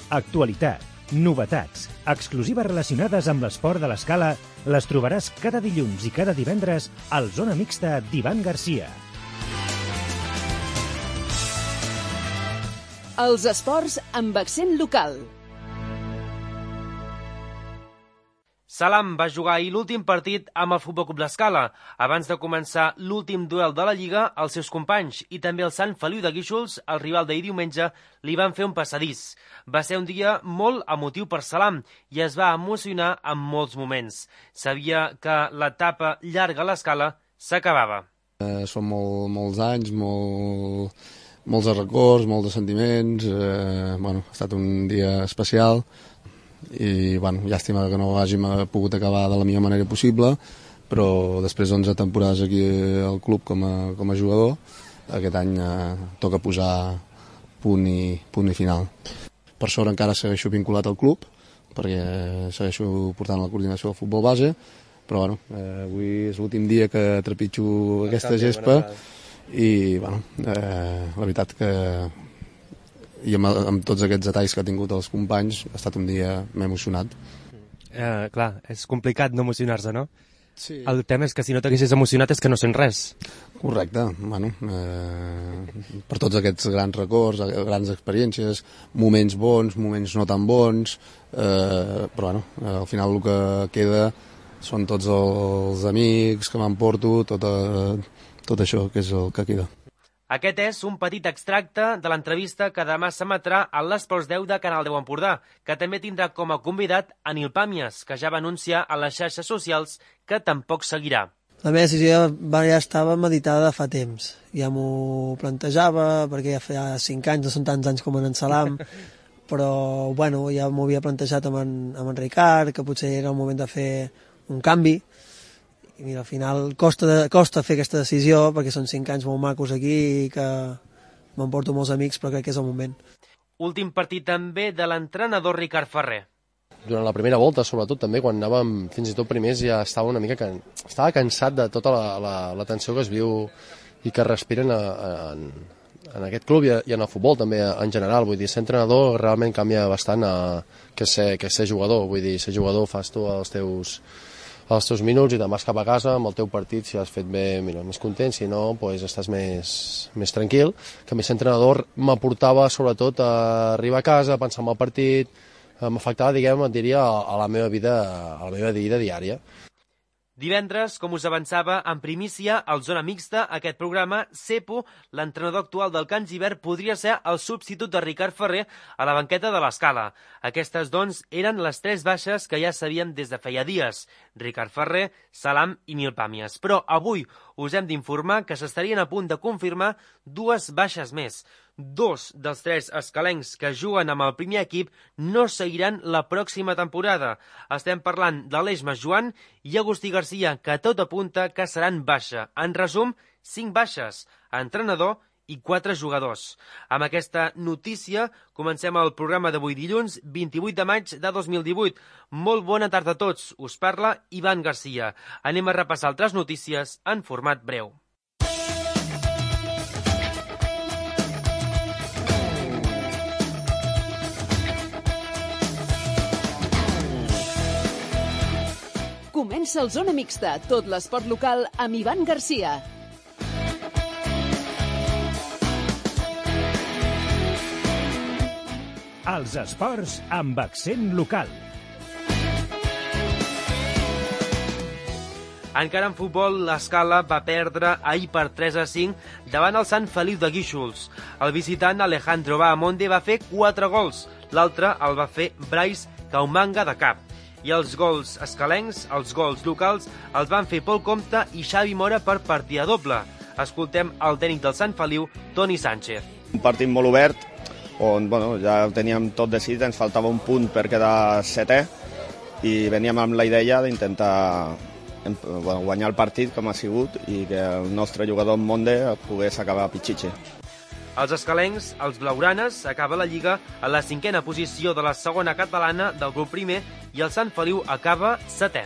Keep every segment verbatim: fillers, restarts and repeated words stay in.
Actualitat, novetats, exclusives relacionades amb l'esport de l'Escala les trobaràs cada dilluns i cada divendres al Zona Mixta d'Ivan Garcia. Els esports amb accent local. Salam va jugar ahir l'últim partit amb el Futbol Club l'Escala. Abans de començar l'últim duel de la Lliga, els seus companys i també el Sant Feliu de Guíxols, el rival d'ahir diumenge, li van fer un passadís. Va ser un dia molt emotiu per Salam i es va emocionar en molts moments. Sabia que l'etapa llarga a l'Escala s'acabava. Eh, són molt, molts anys, molt, molts de records, molts de sentiments. Eh, bueno, ha estat un dia especial. I bueno, llàstima que no hàgim pogut acabar de la millor manera possible, però després d'onze temporades aquí al club com a, com a jugador, aquest any eh, toca posar punt i, punt i final. Per sort encara segueixo vinculat al club, perquè segueixo portant la coordinació del futbol base, però bueno, eh, avui és l'últim dia que trepitjo aquesta gespa i bueno, eh, la veritat que i amb, amb tots aquests detalls que ha tingut els companys ha estat un dia m'he emocionat. Eh, clar, és complicat no emocionar-se, no? Sí. El tema és que si no t'haguessis emocionat és que no sents res. Correcte, bueno, eh, per tots aquests grans records, grans experiències, moments bons, moments no tan bons, eh, però bueno, al final el que queda són tots els amics que m'emporto, tot, eh, tot això que és el que queda. Aquest és un petit extracte de l'entrevista que demà s'emetrà a l'Esports deu de Canal deu Empordà, que també tindrà com a convidat a Nil Pàmies, que ja va anunciar a les xarxes socials que tampoc seguirà. La meva decisió ja, ja estava meditada fa temps. Ja m'ho plantejava, perquè ja fa cinc anys, no són tants anys com en Salam, però bueno, ja m'ho havia plantejat amb en, amb en Ricard, que potser era el moment de fer un canvi. I mira, al final costa, de, costa fer aquesta decisió perquè són cinc anys molt macos aquí i que m'emporto molts amics, però crec que és el moment. Últim partit també de l'entrenador Ricard Ferrer. Durant la primera volta, sobretot també quan anàvem fins i tot primers, ja estava una mica can... estava cansat de tota la, la, la tensió que es viu i que respiren a, a, en, en aquest club i, a, i en el futbol també en general. Vull dir, ser entrenador realment canvia bastant a, que, ser, que ser jugador. Vull dir, ser jugador fas tu els teus els teus minuts i te'n vas cap a casa amb el teu partit, si has fet bé, mira, més content, si no, doncs estàs més, més tranquil. Que a mi ser entrenador m'aportava sobretot a arribar a casa, a pensar en el partit, m'afectava, diguem, et diria, a la meva vida, a la meva vida diària. Divendres, com us avançava, en primícia, al Zona Mixta, aquest programa, Cepo, l'entrenador actual del Can Gibert, podria ser el substitut de Ricard Ferrer a la banqueta de l'Escala. Aquestes, doncs, eren les tres baixes que ja sabíem des de feia dies. Ricard Ferrer, Salam i Nil Pàmies. Però avui us hem d'informar que s'estarien a punt de confirmar dues baixes més. Dos dels tres escalencs que juguen amb el primer equip no seguiran la pròxima temporada. Estem parlant de l'Aleix Masjoan i Agustí Garcia, que tot apunta que seran baixa. En resum, cinc baixes, entrenador i quatre jugadors. Amb aquesta notícia comencem el programa d'avui dilluns, vint-i-vuit de maig de dos mil divuit. Molt bona tarda a tots. Us parla Ivan Garcia. Anem a repassar altres notícies en format breu. Comença el Zona Mixta, tot l'esport local amb Ivan Garcia. Els esports amb accent local. Encara en futbol, l'Escala va perdre ahir per tres a cinc davant el Sant Feliu de Guíxols. El visitant Alejandro Bahamonde va fer quatre gols, l'altre el va fer Brais Caumanga de cap. I els gols escalencs, els gols locals, els van fer Pol Comte i Xavi Mora per partida doble. Escoltem el tècnic del Sant Feliu, Toni Sánchez. Un partit molt obert, on bueno, ja ho teníem tot decidit, ens faltava un punt per quedar setè i veníem amb la idea d'intentar bueno, guanyar el partit com ha sigut i que el nostre jugador Monde pogués acabar a Pichichi. Els escalencs, els blaugranes, acaba la Lliga a la cinquena posició de la segona catalana del grup primer i el Sant Feliu acaba setè.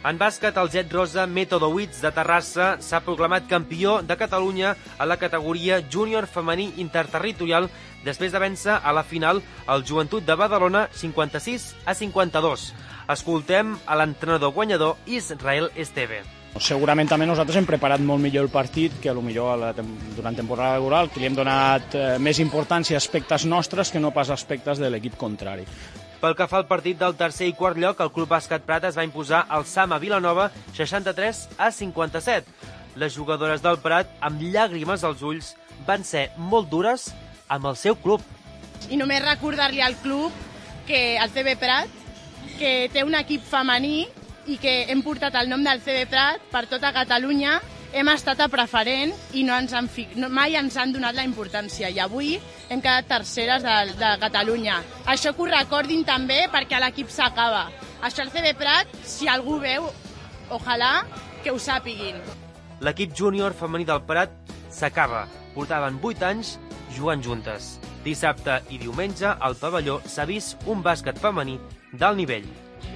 En bàsquet, el Jet Rosa Metodowitz de Terrassa s'ha proclamat campió de Catalunya a la categoria júnior femení interterritorial després de vèncer a la final el Joventut de Badalona cinquanta-sis a cinquanta-dos. Escoltem a l'entrenador guanyador Israel Esteve. Segurament també nosaltres hem preparat molt millor el partit que potser durant temporada regular, que li hem donat més importància a aspectes nostres que no pas a aspectes de l'equip contrari. Pel que fa al partit del tercer i quart lloc, el Club Bàsquet Prat es va imposar al Sama Vilanova seixanta-tres a cinquanta-set. Les jugadores del Prat, amb llàgrimes als ulls, van ser molt dures amb el seu club. I només recordar-li al club que el C B Prat, que té un equip femení i que hem portat el nom del C B Prat per tota Catalunya, hem estat a preferent i no ens han fi... no, mai ens han donat la importància. I avui hem quedat terceres de, de Catalunya. Això que ho recordin també perquè l'equip s'acaba. Això el C B Prat, si algú veu, ojalà que ho sàpiguin. L'equip júnior femení del Prat s'acaba. Portaven vuit anys jugant juntes. Dissabte i diumenge al pavelló s'ha vist un bàsquet femení d'alt nivell.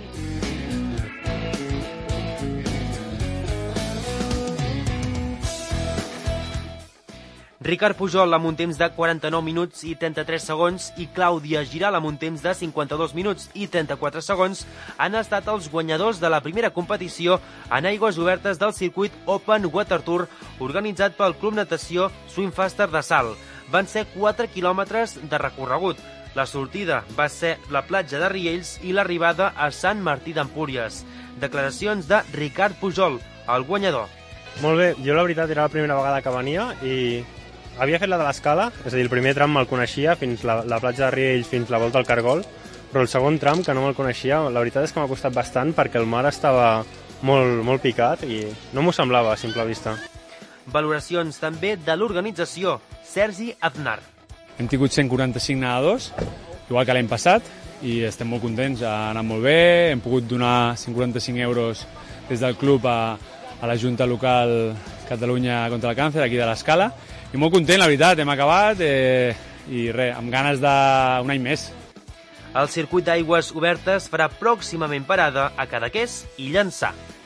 Ricard Pujol amb un temps de quaranta-nou minuts i trenta-tres segons i Clàudia Giral amb un temps de cinquanta-dos minuts i trenta-quatre segons han estat els guanyadors de la primera competició en aigües obertes del circuit Open Water Tour organitzat pel Club Natació Swimfaster de Salt. Van ser quatre quilòmetres de recorregut. La sortida va ser la platja de Riells i l'arribada a Sant Martí d'Empúries. Declaracions de Ricard Pujol, el guanyador. Molt bé, jo la veritat era la primera vegada que venia i havia fet la de l'escala, és a dir, el primer tram me'l coneixia, fins la, la platja de Riells fins la volta al Cargol, però el segon tram, que no me'l coneixia, la veritat és que m'ha costat bastant perquè el mar estava molt, molt picat i no m'ho semblava a simple vista. Valoracions també de l'organització, Sergi Aznar. Hem tingut cent quaranta-cinc nedadors, igual que l'any passat, i estem molt contents, ha anat molt bé, hem pogut donar cent quaranta-cinc euros des del club a, a la Junta Local Catalunya contra el Càncer, aquí de l'Escala, i molt content, la veritat, hem acabat eh, i res, amb ganes d'un any més. El circuit d'aigües obertes farà pròximament parada a Cadaqués i Llançà.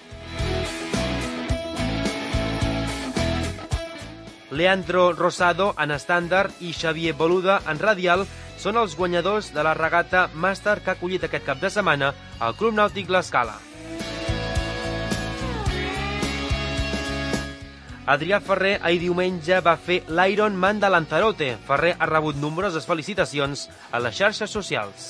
Leandro Rosado en estàndard i Xavier Boluda en radial són els guanyadors de la regata màster que ha acollit aquest cap de setmana al Club Nàutic L'Escala. Adrià Ferrer ahir diumenge va fer l'Ironman de Lanzarote. Ferrer ha rebut nombroses felicitacions a les xarxes socials.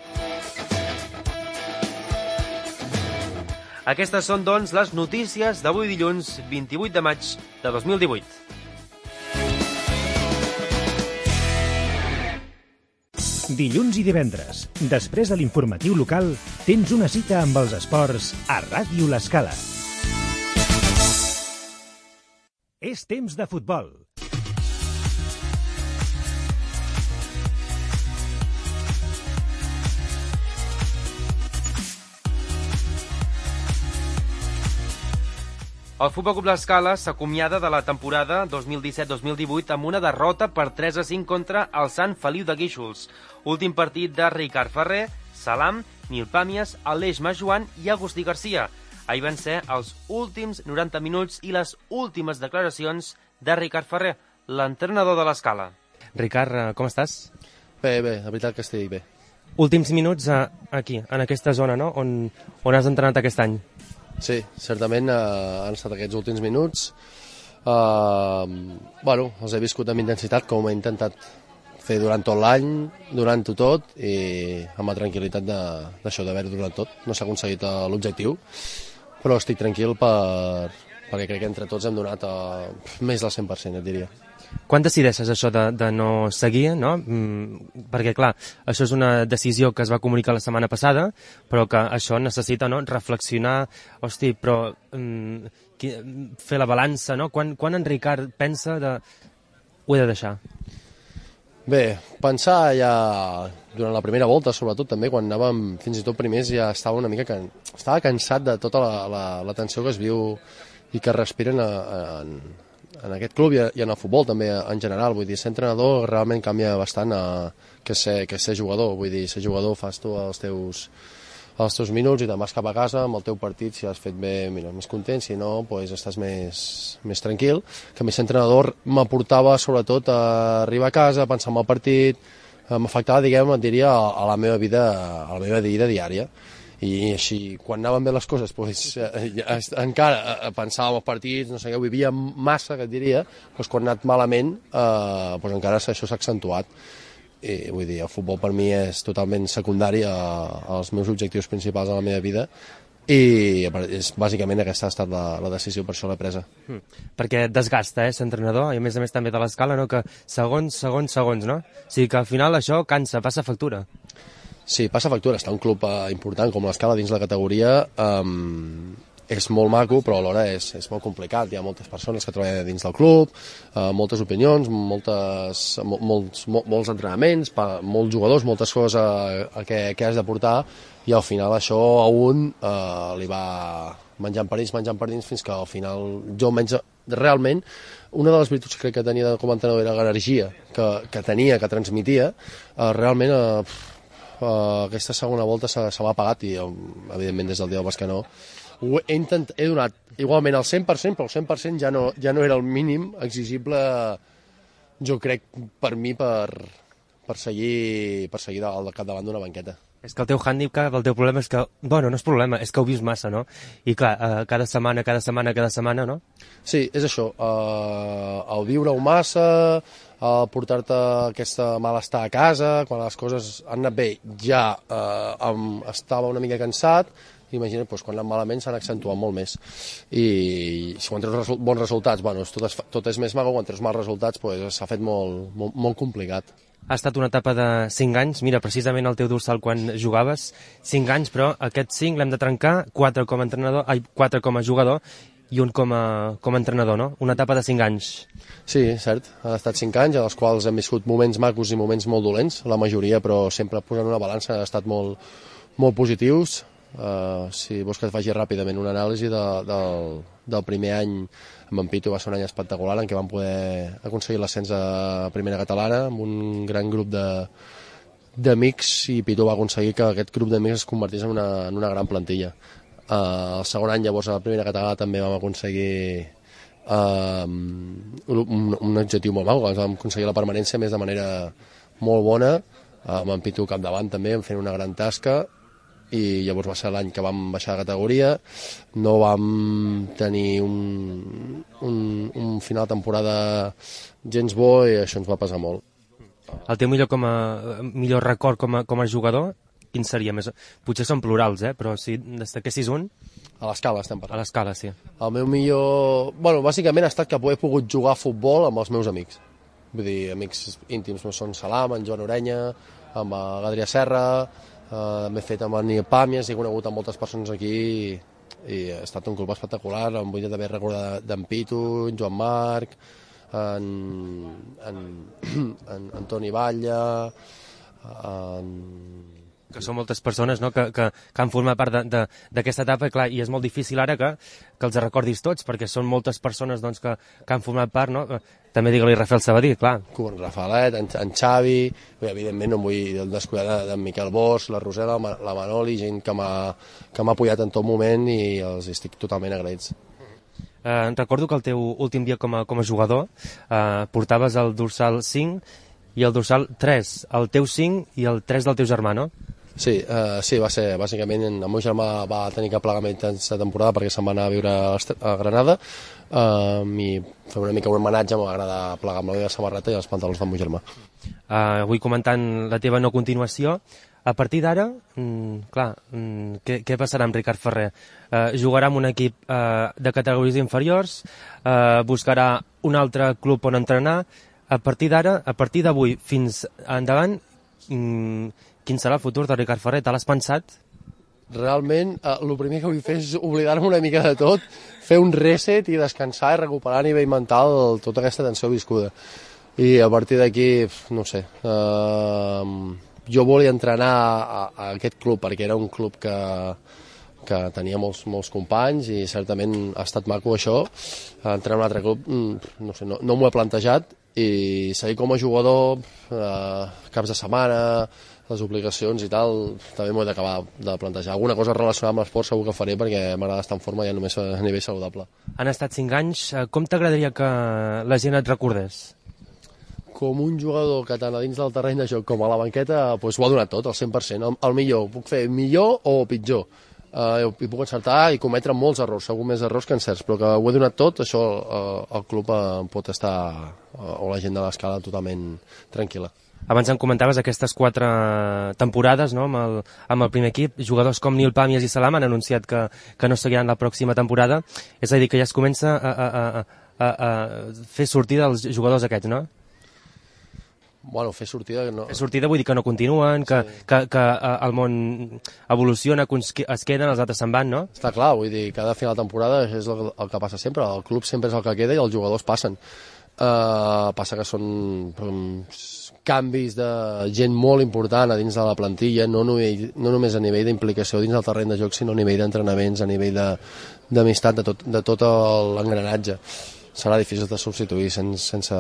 Aquestes són, doncs, les notícies d'avui dilluns vint-i-vuit de maig de dos mil divuit. Dilluns i divendres, després de l'informatiu local, tens una cita amb els esports a Ràdio L'Escala. És temps de futbol. El Futbol Club L'Escala s'acomiada de la temporada dos mil disset dos mil divuit amb una derrota per tres a cinc contra el Sant Feliu de Guíxols. Últim partit de Ricard Ferrer, Salam, Nil Pàmies, Aleix Majoan i Agustí Garcia. Ahir van ser els últims noranta minuts i les últimes declaracions de Ricard Ferrer, l'entrenador de l'Escala. Ricard, com estàs? Bé, bé, la veritat que estic bé. Últims minuts aquí, en aquesta zona, no? On, on has entrenat aquest any. Sí, certament eh, han estat aquests últims minuts. Eh, bueno, els he viscut amb intensitat, com he intentat fer durant tot l'any, donant-ho tot, i amb la tranquil·litat d'això d'haver-ho donat tot. No s'ha aconseguit l'objectiu, però estic tranquil per, perquè crec que entre tots hem donat eh, més del cent per cent, et diria. Quan decideixes això de, de no seguir, no? Mm, perquè, clar, això és una decisió que es va comunicar la setmana passada, però que això necessita, no?, reflexionar, hosti, però mm, qui, fer la balança, no? Quan, quan en Ricard pensa de... ho he de deixar? Bé, pensar ja durant la primera volta, sobretot també, quan anàvem fins i tot primers, ja estava una mica can... estava cansat de tota la, la, la tensió que es viu i que es respiren a, a, en, en aquest club i, i en el futbol també en general. Vull dir, ser entrenador realment canvia bastant a que ser, que ser jugador. Vull dir, ser jugador fas tu els teus, els teus minuts i te'n vas cap a casa amb el teu partit, si has fet bé, mira, més content, si no, doncs estàs més, més tranquil. Que a mi l'entrenador m'aportava sobretot a arribar a casa, a pensar en el partit, m'afectava, diguem, et diria, a la meva vida, a la meva vida diària. I així, quan anaven bé les coses, doncs, eh, encara pensava en els partits, no sé què, ho vivia massa, que et diria, doncs quan ha anat malament, eh, doncs encara això s'ha accentuat. I, vull dir, el futbol per mi és totalment secundari a, als meus objectius principals a la meva vida, i és, bàsicament aquesta ha estat la, la decisió, per això l'he presa. Mm. Perquè desgasta, eh, l'entrenador, i a més a més també de l'escala, no? Que segons, segons, segons, no? O sigui que al final això cansa, passa factura. Sí, passa factura. Està un club eh, important com l'Escala dins la categoria, eh, és molt maco, però alhora és, és molt complicat. Hi ha moltes persones que treballen dins del club, eh, moltes opinions, moltes, mol, molts, mol, molts entrenaments, pa, molts jugadors, moltes coses a, a què, que has de portar, i al final això a un eh, li va menjant per dins, menjant per dins, fins que al final jo menys realment, una de les virtuts que crec que tenia com a entrenador era l'energia que, que tenia, que transmitia, eh, realment eh, eh, aquesta segona volta se, se m'ha apagat, i evidentment des del dia del Bescanó ho he, intent, he donat igualment al cent per cent, però el cent per cent ja no, ja no era el mínim exigible, jo crec, per mi, per, per seguir, per seguir al capdavant d'una banqueta. És que el teu hàndicap, el teu problema és que, bueno, no és problema, és que ho vist massa, no? I clar, eh, cada setmana, cada setmana, cada setmana, no? Sí, és això, eh, el viure-ho massa, el portar-te aquesta malestar a casa, quan les coses han anat bé ja eh, em, estava una mica cansat, imagina't, doncs, quan anem malament s'han accentuat molt més, i si quan treus result, bons resultats, bueno, tot, és, tot és més maco, quan treus mals resultats doncs, s'ha fet molt, molt, molt complicat. Ha estat una etapa de cinc anys, mira, precisament el teu dorsal quan jugaves, cinc anys, però aquest cinc l'hem de trencar, quatre com a entrenador, ai, quatre com a jugador i un com a, com a entrenador, no? Una etapa de cinc anys. Sí, cert, ha estat cinc anys, als quals hem viscut moments macos i moments molt dolents, la majoria, però sempre posant una balança, han estat molt, molt positius. Uh, si vols que et faci ràpidament una anàlisi de, del, del primer any amb en Pitu, va ser un any espectacular en què vam poder aconseguir l'ascens a Primera Catalana amb un gran grup d'amics, i Pitu va aconseguir que aquest grup d'amics es convertís en una, en una gran plantilla. Uh, el segon any, llavors, a la Primera Catalana també vam aconseguir uh, un, un objectiu molt maco, vam aconseguir la permanència més de manera molt bona, uh, amb en Pitu capdavant també, fent una gran tasca, i llavors va ser l'any que vam baixar de categoria, no vam tenir un, un, un final de temporada gens bo, i això ens va pesar molt. El teu millor, com a, millor record com a, com a jugador, quin seria? Més, potser són plurals, eh? Però si destaquessis un... A l'Escala estem parlant. A l'Escala, sí. El meu millor... Bueno, bàsicament ha estat que he pogut jugar a futbol amb els meus amics. Vull dir, amics íntims no són Salam, en Joan Orenya, amb l'Adrià Serra, Uh, m'he fet amb en Pàmies, he conegut amb moltes persones aquí, i, i ha estat un club espectacular. Em vull també recordar d'en Pitu, en Joan Marc, en, en, en, en Toni Batlle, en... Que són moltes persones, no?, que, que, que han format part d'aquesta etapa, clar, i és molt difícil ara que, que els recordis tots, perquè són moltes persones, doncs, que, que han format part, no? També digue-li Rafael Sabadí, clar. En Rafaelet, en, en Xavi, evidentment no em vull descuidar d'en Miquel Bosch, la Rosela, la Manoli, gent que m'ha apoyat en tot moment, i els estic totalment agraïts. Eh, recordo que el teu últim dia com a, com a jugador eh, portaves el dorsal cinc i el dorsal tres, el teu cinc i el tres del teu germà, no? Sí, uh, sí, va ser, bàsicament, el meu germà va tenir que plegar aquesta temporada perquè se'n va anar a viure a Granada, uh, i fer una mica un homenatge, m'ha agradat plegar amb la meva samarreta i els pantalons del meu germà. Uh, avui comentant la teva no continuació, a partir d'ara, mm, clar, mm, què, què passarà amb Ricard Ferrer? Uh, jugarà amb un equip uh, de categories inferiors, uh, buscarà un altre club on entrenar. A partir d'ara, a partir d'avui fins endavant, mm, quin serà el futur de Ricard Ferrer? Te l'has pensat? Realment, eh, el primer que vull fer és oblidar-me una mica de tot, fer un reset i descansar i recuperar a nivell mental tota aquesta tensió viscuda. I a partir d'aquí, no sé, eh, jo volia entrenar a, a aquest club perquè era un club que, que tenia molts, molts companys, i certament ha estat maco això. Entrar en un altre club, no sé, no, no m'ho he plantejat, i seguir com a jugador, eh, caps de setmana, les obligacions i tal, també m'ho he d'acabar de plantejar. Alguna cosa relacionada amb l'esport segur que faré perquè m'agrada estar en forma ja només a nivell saludable. Han estat cinc anys. Com t'agradaria que la gent et recordés? Com un jugador que tant a dins del terreny de joc com a la banqueta doncs ho ha donat tot, al cent per cent. El, el millor, puc fer millor o pitjor. Uh, i puc encertar i cometre molts errors, segur més errors que encerts, però que ho he donat tot, això uh, el club uh, pot estar, uh, o la gent de l'Escala, totalment tranquil·la. Abans em comentaves aquestes quatre temporades, no?, amb, el, amb el primer equip. Jugadors com Nil Pàmies i Salam han anunciat que, que no seguiran la pròxima temporada. És a dir, que ja es comença a, a, a, a, a fer sortida els jugadors aquests, no? Bueno, fer sortida... No... Fer sortida vull dir que no continuen, que, sí. que, que el món evoluciona, es queden, els altres se'n van, no? Està clar, vull dir, cada final de temporada és el, el que passa sempre. El club sempre és el que queda i els jugadors passen. Uh, passa que són um, canvis de gent molt important a dins de la plantilla, no, nivell, no només a nivell d'implicació dins del terreny de joc, sinó a nivell d'entrenaments, a nivell d'amistat, de, de, tot, de tot l'engranatge. Serà difícil de substituir sense, sense,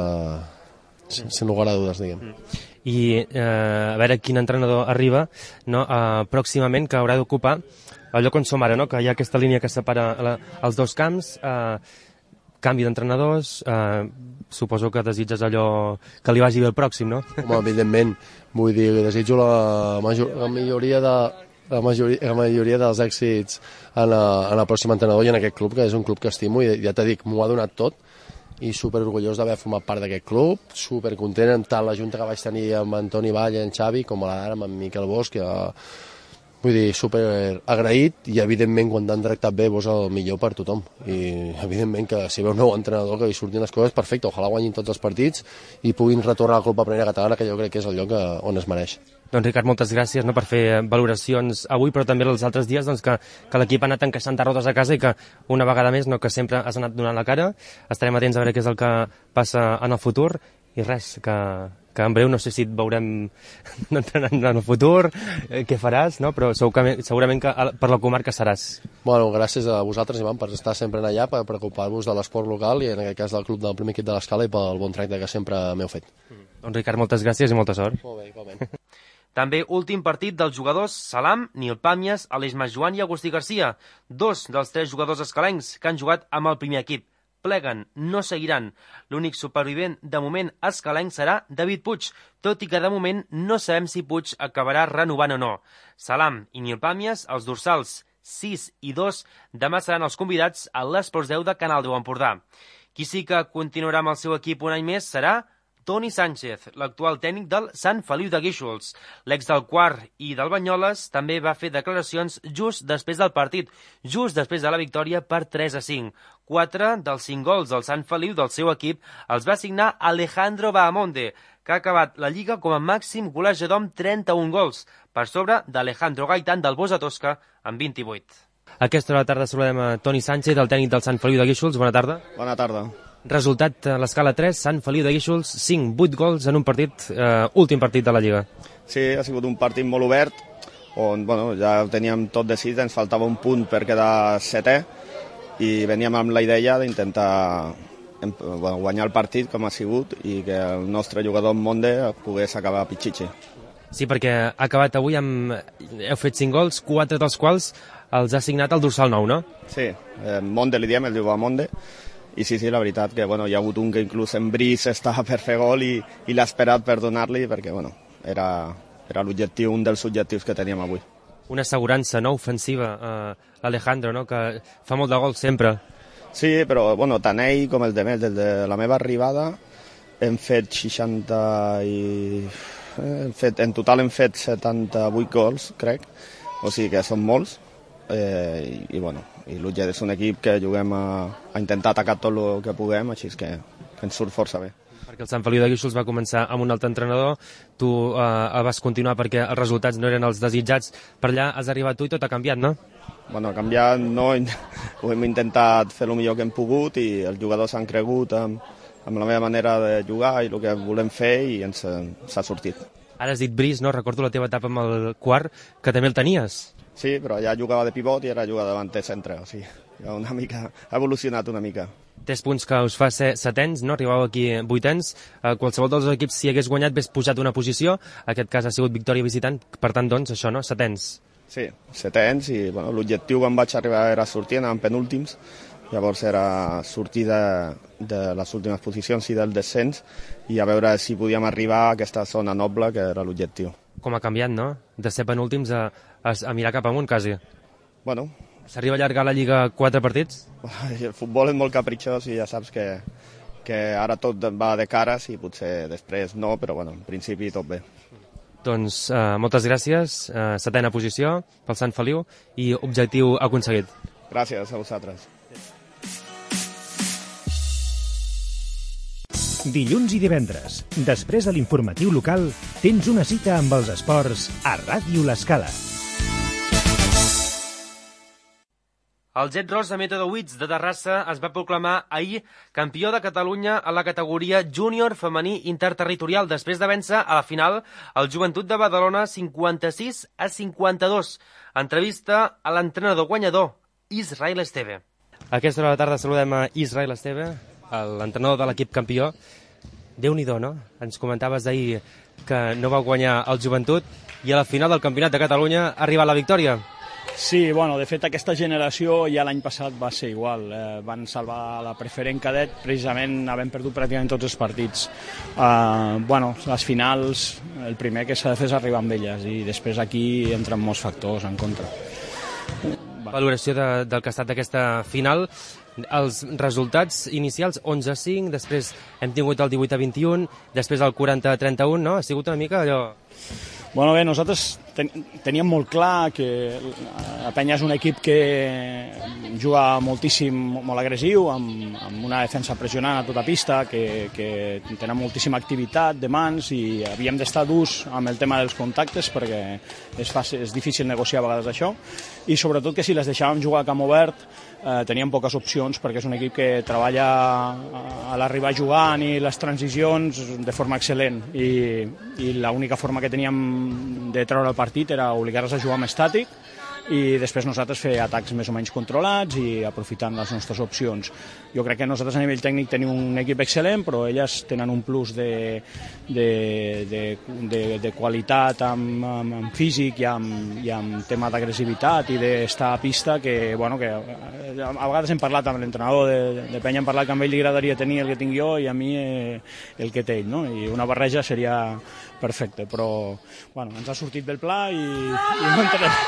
sense lugar a dudes, diguem. I eh, a veure quin entrenador arriba, no? uh, pròximament, que haurà d'ocupar el lloc on som ara, no? Que hi ha aquesta línia que separa la, els dos camps, eh, canvi d'entrenadors, eh, suposo que desitges allò que li vagi bé el pròxim, no? Home, evidentment, vull dir, desitjo la, major, la majoria de la majoria, la majoria dels èxits en, la, en el pròxim entrenador i en aquest club, que és un club que estimo i ja t'he dit, m'ho ha donat tot i super orgullós d'haver format part d'aquest club, super content amb tant la junta que vaig tenir amb Antoni Vall i en Xavi com ara amb en Miquel Bosch, que vull dir, super agraït i evidentment quan t'han tractat bé vols el millor per tothom i evidentment que si ve un nou entrenador que hi surtin les coses, perfecte, ojalà guanyin tots els partits i puguin retornar al club a primera catalana, que jo crec que és el lloc on es mereix. Doncs Ricard, moltes gràcies, no, per fer valoracions avui, però també els altres dies, doncs, que, que l'equip ha anat encaixant derrotes a casa i que una vegada més, no, que sempre has anat donant la cara. Estarem atents a veure què és el que passa en el futur i res, que, que en breu no sé si et veurem entrenant en el futur, eh, què faràs, no? Però segurament, segurament que per la comarca seràs. Bueno, gràcies a vosaltres, Ivan, per estar sempre allà, per preocupar-vos de l'esport local i en aquest cas del club del primer equip de l'Escala i pel bon tracte que sempre m'heu fet. Mm. Doncs Ricard, moltes gràcies i molta sort. Molt bé, igualment. També últim partit dels jugadors Salam, Nil Pàmies, Aleix Masjoan i Agustí Garcia, dos dels tres jugadors escalencs que han jugat amb el primer equip. Pleguen, no seguiran. L'únic supervivent de moment escalenc serà David Puig, tot i que de moment no sabem si Puig acabarà renovant o no. Salam i Nil Pàmies, els dorsals sis i dos, demà seran els convidats a l'Esports deu de Canal deu Empordà. Qui sí que continuarà amb el seu equip un any més serà Toni Sánchez, l'actual tècnic del Sant Feliu de Guíxols. L'ex del Quart i del Banyoles també va fer declaracions just després del partit, just després de la victòria per tres a cinc. Quatre dels cinc gols del Sant Feliu del seu equip els va signar Alejandro Bahamonde, que ha acabat la Lliga com a màxim golejador amb trenta-un gols, per sobre d'Alejandro Gaitán del Bosa Tosca amb vint-i-vuit. A aquesta hora de la tarda saludem a Toni Sánchez, el tècnic del Sant Feliu de Guíxols. Bona tarda. Bona tarda. Resultat a l'escala tres, Sant Feliu de Guíxols, cinc vuit gols en un partit, eh, últim partit de la Lliga. Sí, ha sigut un partit molt obert, on bueno, ja ho teníem tot decidit, ens faltava un punt per quedar setè, i veníem amb la idea d'intentar bueno, guanyar el partit com ha sigut i que el nostre jugador Monde pogués acabar a Pichichi. Sí, perquè ha acabat avui amb... heu fet cinc gols, quatre dels quals els ha signat el dorsal nou, no? Sí, eh, Monde li diem, el jugador Monde. I sí, sí, la veritat que bueno, hi ha hagut un que inclús en Brice estava per fer gol i, i l'ha esperat per donar-li perquè bueno, era, era l'objectiu, un dels objectius que teníem avui. Una assegurança no ofensiva, eh, l'Alejandro, no? Que fa molt de gol sempre. Sí, però bueno, tant ell com els demés, des de la meva arribada hem fet seixanta i... Hem fet, en total hem fet setanta-vuit gols, crec, o sigui que són molts. Eh, i, i bueno, i l'Utget és un equip que juguem a, a intentar atacar tot el que puguem, així que, que ens surt força bé. Perquè el Sant Feliu de Guíxols va començar amb un altre entrenador, tu eh, vas continuar perquè els resultats no eren els desitjats, per allà has arribat tu i tot ha canviat, no? Bueno, ha canviat, no, ho hem intentat fer el millor que hem pogut i els jugadors han cregut amb, amb la meva manera de jugar i el que volem fer i ens s'ha sortit. Ara has dit Brice, no? Recordo la teva etapa amb el Quart, que també el tenies. Sí, però ja jugava de pivot i ara juga de davanter centre, o sigui, una mica, ha evolucionat una mica. Tres punts que us fa ser setens, no? Arribau aquí vuitens. Qualsevol dels equips, si hagués guanyat, hagués pujat una posició. Aquest cas ha sigut victòria visitant. Per tant, doncs, això, no? Setens. Sí, setens, i bueno, l'objectiu quan vaig arribar era sortir, anàvem penúltims. Llavors era sortir de, de les últimes posicions i del descens i a veure si podíem arribar a aquesta zona noble, que era l'objectiu. Com ha canviat, no? De ser penúltims a, a, a mirar cap amunt, quasi. Bueno, s'arriba a allargar la Lliga quatre partits? El futbol és molt capritxós i ja saps que, que ara tot va de cares i potser després no, però bueno, en principi tot bé. Doncs uh, moltes gràcies, uh, setena posició pel Sant Feliu i objectiu aconseguit. Gràcies a vosaltres. Dilluns i divendres, després de l'informatiu local, tens una cita amb els esports a Ràdio L'Escala. El Jet Rosa Metodowitz de Terrassa es va proclamar ahir campió de Catalunya a la categoria júnior femení interterritorial després de vèncer a la final el Joventut de Badalona cinquanta-sis a cinquanta-dos. Entrevista a l'entrenador guanyador, Israel Esteve. A aquesta hora de la tarda saludem a Israel Esteve, l'entrenador de l'equip campió. Déu-n'hi-do, no? Ens comentaves ahir que no va guanyar el Joventut i a la final del Campionat de Catalunya ha arribat la victòria. Sí, bueno, de fet aquesta generació ja l'any passat va ser igual, eh, van salvar la preferent cadet precisament havent perdut pràcticament tots els partits. Eh, bueno, les finals, el primer que s'ha de fer és arribar amb elles i després aquí entren molts factors en contra. Valoració de, del que ha estat d'aquesta final, els resultats inicials onze a cinc, després hem tingut el divuit a vint-i-un, després el quaranta a trenta-un, no? Ha sigut una mica allò... Bueno, bé, nosaltres ten teníem molt clar que la Penya és un equip que juga moltíssim, molt agressiu, amb, amb una defensa pressionant a tota pista, que, que tenen moltíssima activitat de mans i havíem d'estar durs amb el tema dels contactes perquè és, fàcil, és difícil negociar a vegades això i sobretot que si les deixàvem jugar a camp obert eh, teníem poques opcions perquè és un equip que treballa a l'arribar jugant i les transicions de forma excel·lent i, i l'única forma que teníem de treure el partit era obligar-los a jugar amb estàtic i després nosaltres fer atacs més o menys controlats i aprofitant les nostres opcions. Jo crec que nosaltres a nivell tècnic tenim un equip excel·lent, però elles tenen un plus de, de, de, de, de qualitat amb, amb, amb físic i amb, i amb tema d'agressivitat i d'estar a pista que, bueno, que a vegades hem parlat amb l'entrenador de, de Penya, hem parlat que a ell li agradaria tenir el que tinc jo i a mi eh, el que té ell, no? I una barreja seria perfecte, però bueno, ens ha sortit del pla i, i no entenem.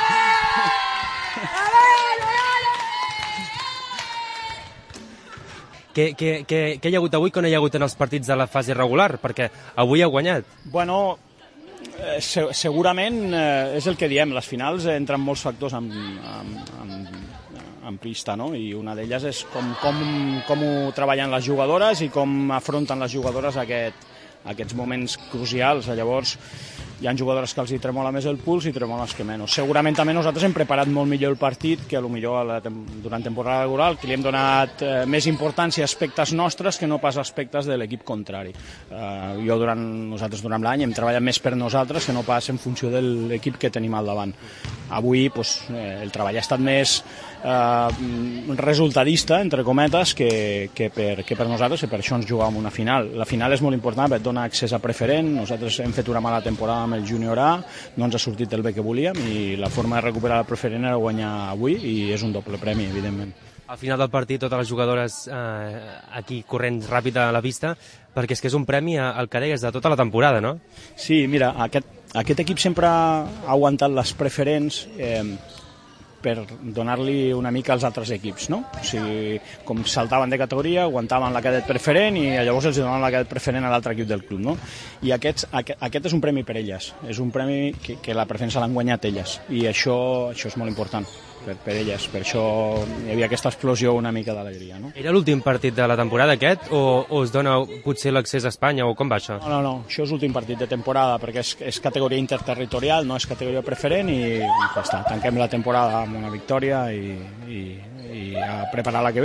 Què, què, què, què hi ha hagut avui que no hi ha hagut en els partits de la fase regular? Perquè avui ha guanyat. Bueno, eh, se segurament eh, és el que diem, les finals entren molts factors en, en, en, en pista, no? I una d'elles és com, com, com ho treballen les jugadores i com afronten les jugadores aquest, aquests moments crucials. Llavors, hi ha jugadores que els hi tremola més el puls i tremoles que menys. Segurament també nosaltres hem preparat molt millor el partit que potser durant temporada regular, que li hem donat eh, més importància a aspectes nostres que no pas a aspectes de l'equip contrari. Eh, jo durant, nosaltres durant l'any hem treballat més per nosaltres que no pas en funció de l'equip que tenim al davant. Avui pues, eh, el treball ha estat més eh, resultadista, entre cometes, que, que, per, que per nosaltres, i per això ens jugàvem una final. La final és molt important, et dona accés a preferent, nosaltres hem fet una mala temporada amb el júnior A, no ens ha sortit el bé que volíem i la forma de recuperar la preferent era guanyar avui i és un doble premi, evidentment. Al final del partit, totes les jugadores eh, aquí corrent ràpid a la pista, perquè és que és un premi al que deies de tota la temporada, no? Sí, mira, aquest, aquest equip sempre ha aguantat les preferents eh, per donar-li una mica als altres equips, no? O sigui, com saltaven de categoria, aguantaven la cadet preferent i llavors els donaven la cadet preferent a l'altre equip del club, no? I aquest, aquest, aquest és un premi per elles, és un premi que, que la preferent se l'han guanyat elles i això, això és molt important per, per elles, per això hi havia aquesta explosió una mica d'alegria, no? Era l'últim partit de la temporada aquest o, o es dona potser l'accés a Espanya o com va això? No, no, no, això és l'últim partit de temporada perquè és, és categoria interterritorial, no és categoria preferent i ja està, tanquem la temporada amb una victòria i, i, i a preparar la que ve.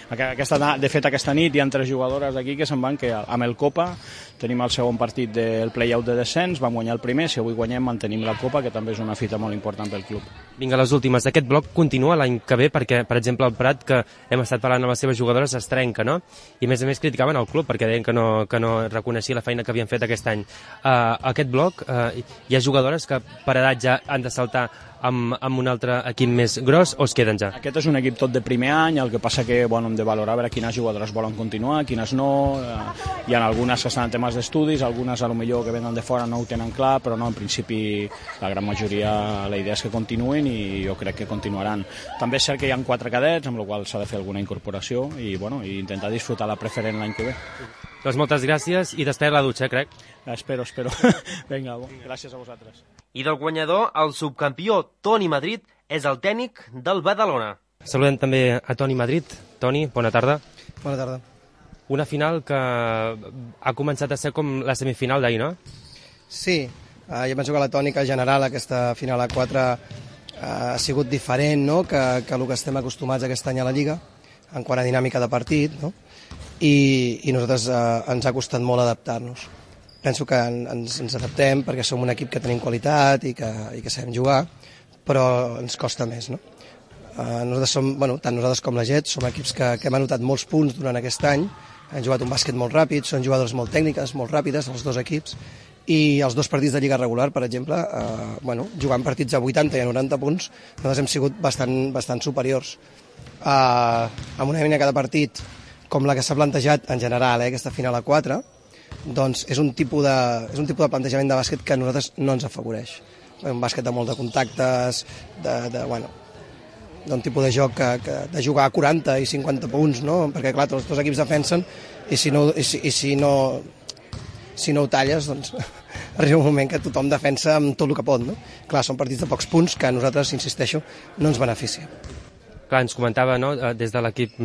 Aquesta, de fet, aquesta nit hi ha tres jugadores d'aquí que se'n van, que amb el Copa tenim el segon partit del play-out de descens, vam guanyar el primer, si avui guanyem mantenim la Copa, que també és una fita molt important pel club. Vinga, les últimes. Aquest bloc continua l'any que ve perquè, per exemple, el Prat, que hem estat parlant amb les seves jugadores, es trenca, no? I a més a més criticaven el club perquè deien que no, que no reconeixia la feina que havien fet aquest any. Uh, aquest bloc, uh, hi ha jugadores que per edat ja han de saltar amb, amb un altre equip més gros o es queden ja? Aquest és un equip tot de primer any, el que passa que bueno, hem de valorar a veure quines jugadores volen continuar, quines no. Eh, hi ha algunes que estan en temes d'estudis, algunes a lo millor que venen de fora no ho tenen clar, però no, en principi la gran majoria la idea és que continuïn i jo crec que continuaran. També és cert que hi ha quatre cadets, amb la qual s'ha de fer alguna incorporació i, bueno, i intentar disfrutar la preferent l'any que ve. Doncs moltes gràcies i després la dutxa, crec. Espero, espero. Vinga, bon, gràcies a vosaltres. I del guanyador, el subcampió Toni Madrid és el tècnic del Badalona. Saludem també a Toni Madrid. Toni, bona tarda. Bona tarda. Una final que ha començat a ser com la semifinal d'ahir, no? Sí, eh, jo penso que la tònica general, aquesta final a quatre, eh, ha sigut diferent, no?, que, que el que estem acostumats aquest any a la Lliga, en quant a dinàmica de partit, no?, i, i nosaltres eh, ens ha costat molt adaptar-nos. Penso que ens, ens adaptem perquè som un equip que tenim qualitat i que, i que sabem jugar, però ens costa més, no? Uh, nosaltres som, bueno, tant nosaltres com la Jet, som equips que, que hem anotat molts punts durant aquest any, han jugat un bàsquet molt ràpid, són jugadors molt tècniques, molt ràpides, els dos equips, i els dos partits de Lliga regular, per exemple, uh, bueno, jugant partits a vuitanta i a noranta punts, nosaltres hem sigut bastant, bastant superiors. Uh, amb una dinàmica de partit com la que s'ha plantejat en general, eh, aquesta final a quatre, doncs és un tipus de, és un tipus de plantejament de bàsquet que a nosaltres no ens afavoreix. Un bàsquet de molt de contactes, de, de, bueno, d'un tipus de joc que, que, de jugar a quaranta i cinquanta punts, no? Perquè clar, tots els equips defensen i si no, i si, i si no, si no ho talles, doncs arriba un moment que tothom defensa amb tot el que pot, no? Clar, són partits de pocs punts que a nosaltres, insisteixo, no ens beneficia. Clar, ens comentava, no, des de l'equip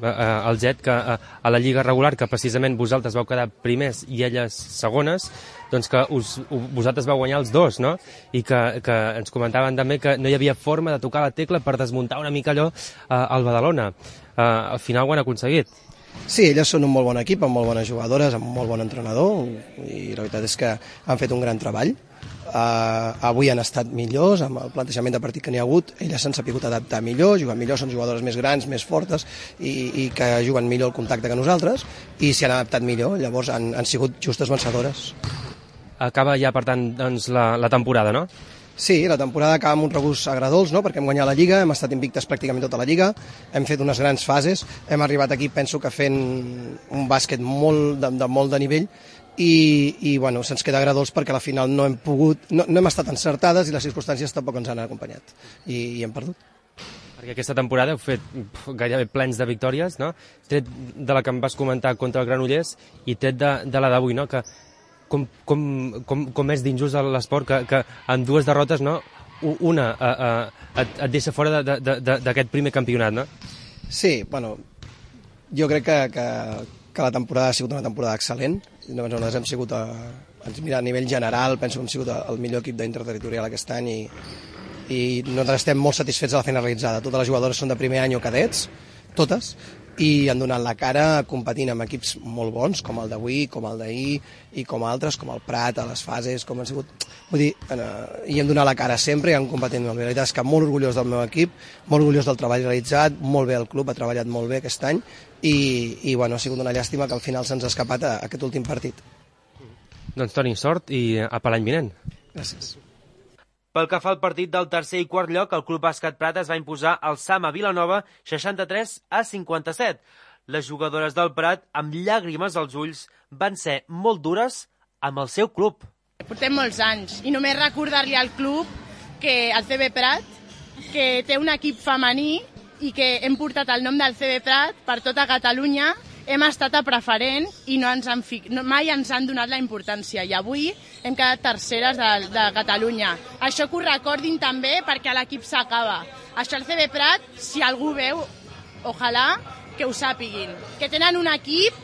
el Jet, que a la Lliga regular, que precisament vosaltres vau quedar primers i elles segones, doncs que us, vosaltres vau guanyar els dos, no? I que, que ens comentaven també que no hi havia forma de tocar la tecla per desmuntar una mica allò al Badalona. Al final ho han aconseguit. Sí, elles són un molt bon equip, amb molt bones jugadores, amb un molt bon entrenador, i la veritat és que han fet un gran treball. Uh, avui han estat millors amb el plantejament de partit que n'hi ha hagut, elles s'han sapigut adaptar millor, juguen millor, són jugadores més grans, més fortes i, i que juguen millor el contacte que nosaltres i s'hi han adaptat millor, llavors han, han sigut justes vencedores. Acaba ja, per tant, doncs, la, la temporada, no? Sí, la temporada acaba amb un regust agradolç, no?, perquè hem guanyat la Lliga, hem estat invictes pràcticament tota la Lliga, hem fet unes grans fases, hem arribat aquí, penso que fent un bàsquet molt de, de molt de nivell, i, i bueno, se'ns queda agradolç perquè a la final no hem pogut, no, no hem estat encertades i les circumstàncies tampoc ens han acompanyat i, i hem perdut. Perquè aquesta temporada heu fet gairebé plens de victòries, no? Tret de la que em vas comentar contra el Granollers i tret de, de la d'avui, no? Que com, com, com, com és d'injust l'esport que, que amb dues derrotes, no? Una a, a, et, et deixa fora d'aquest primer campionat, no? Sí, bueno, jo crec que, que, que la temporada ha sigut una temporada excel·lent. Nosaltres hem sigut, a, ens mira, a nivell general, penso que hem sigut el millor equip d'interterritorial aquest any i, i nosaltres estem molt satisfets de la feina realitzada. Totes les jugadores són de primer any o cadets, totes, i han donat la cara competint amb equips molt bons, com el d'avui, com el d'ahir, i com altres, com el Prat, a les fases, com han sigut... Vull dir, i hem donat la cara sempre i han competit molt bé. La veritat és que molt orgullós del meu equip, molt orgullós del treball realitzat, molt bé el club, ha treballat molt bé aquest any, i, i bueno, ha sigut una llàstima que al final se'ns ha escapat a, a aquest últim partit. Doncs Toni, sort i apa l'any vinent. Gràcies. Pel que fa al partit del tercer i quart lloc, el Club Bàsquet Prat es va imposar al Sama Vilanova seixanta-tres a cinquanta-set. Les jugadores del Prat, amb llàgrimes als ulls, van ser molt dures amb el seu club. Portem molts anys i només recordar-li al club que el C B Prat, que té un equip femení i que hem portat el nom del C B Prat per tota Catalunya, hem estat a preferent i no ens han fi... no, mai ens han donat la importància i avui hem quedat terceres de, de Catalunya. Això que ho recordin també perquè l'equip s'acaba. Això el C B Prat, si algú veu, ojalà que ho sàpiguin. Que tenen un equip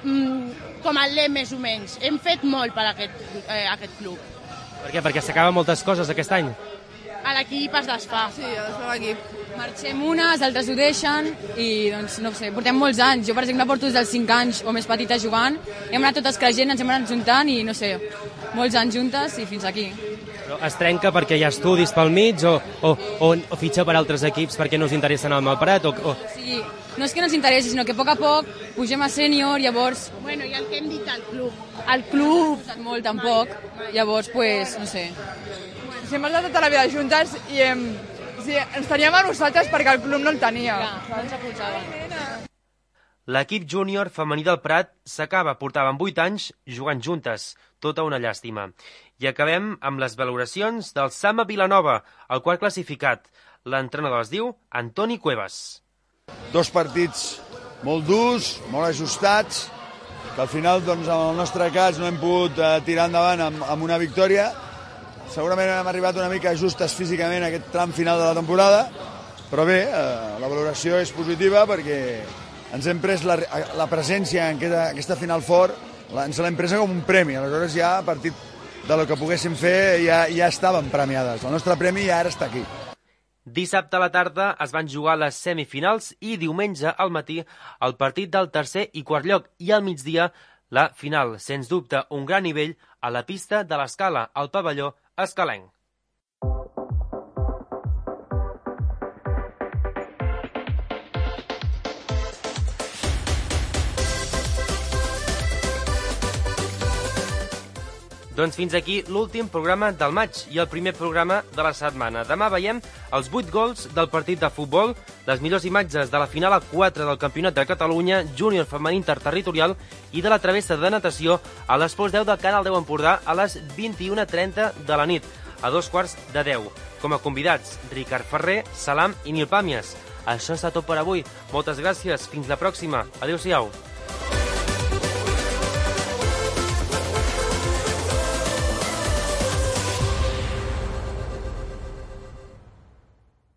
mmm, com el L E M més o menys. Hem fet molt per aquest, eh, aquest club. Per què? Perquè s'acaben moltes coses aquest any? A l'equip es desfà. Sí, es desfà l'equip. Marxem unes, altres ho deixen i, doncs, no sé, portem molts anys. Jo, per exemple, porto des dels cinc anys o més petita jugant. Hem anat totes creixent, ens hem anat juntant i, no sé, molts anys juntes i fins aquí. Però es trenca perquè hi ha estudis pel mig o, o, o, o fitxa per altres equips perquè no us interessen el Malparat? O, o... O sigui, no és que no ens interessi, sinó que a poc a poc pugem a sènior, llavors... Bueno, i el que hem dit al club. El club... No molt, tampoc. Llavors, pues, no sé. Si hem estat tota la vida juntes i hem... Sí, ens teníem a nosaltres perquè el club no el tenia. Clar, ens apujaven. L'equip júnior femení del Prat s'acaba, portaven vuit anys jugant juntes, tota una llàstima. I acabem amb les valoracions del Sama Vilanova, el quart classificat. L'entrenador es diu Antoni Cuevas. Dos partits molt durs, molt ajustats, que al final, doncs, en el nostre cas, no hem pogut eh, tirar endavant amb, amb una victòria. Segurament hem arribat una mica justes físicament a aquest tram final de la temporada, però bé, eh, la valoració és positiva perquè ens hem pres la, la presència en aquesta, aquesta final fort, la, ens l'hem presa com un premi, aleshores ja a partir de lo que poguéssim fer ja, ja estàvem premiades, el nostre premi ja ara està aquí. Dissabte a la tarda es van jugar les semifinals i diumenge al matí el partit del tercer i quart lloc i al migdia la final, sens dubte un gran nivell a la pista de l'Escala, al pavelló escalenc. Doncs fins aquí l'últim programa del maig i el primer programa de la setmana. Demà veiem els vuit gols del partit de futbol, les millors imatges de la final a quatre del Campionat de Catalunya júnior femení interterritorial i de la travessa de natació a l'Esports deu del Canal deu Empordà a les vint-i-una trenta de la nit, a dos quarts de deu. Com a convidats, Ricard Ferrer, Salam i Nil Pàmies. Això està tot per avui. Moltes gràcies. Fins la pròxima. Adéu-siau.